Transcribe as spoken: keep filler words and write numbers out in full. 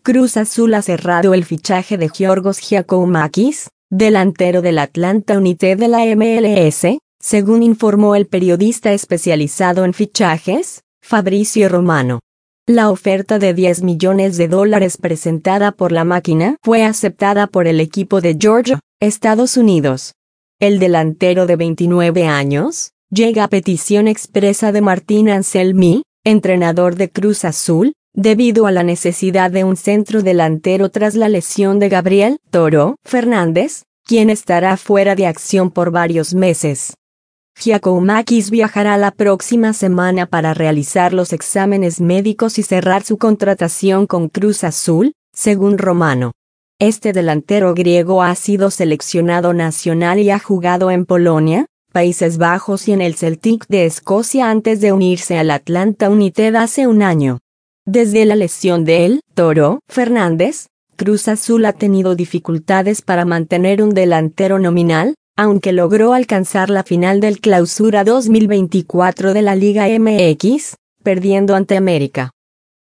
Cruz Azul ha cerrado el fichaje de Giorgos Giakoumakis, delantero del Atlanta United de la M L S, según informó el periodista especializado en fichajes, Fabrizio Romano. La oferta de diez millones de dólares presentada por la máquina fue aceptada por el equipo de Georgia, Estados Unidos. El delantero de veintinueve años llega a petición expresa de Martín Anselmi, entrenador de Cruz Azul, debido a la necesidad de un centro delantero tras la lesión de Gabriel Toro Fernández, quien estará fuera de acción por varios meses. Giakoumakis viajará la próxima semana para realizar los exámenes médicos y cerrar su contratación con Cruz Azul, según Romano. Este delantero griego ha sido seleccionado nacional y ha jugado en Polonia, Países Bajos y en el Celtic de Escocia antes de unirse al Atlanta United hace un año. Desde la lesión de El Toro Fernández, Cruz Azul ha tenido dificultades para mantener un delantero nominal, aunque logró alcanzar la final del Clausura dos mil veinticuatro de la Liga M X, perdiendo ante América.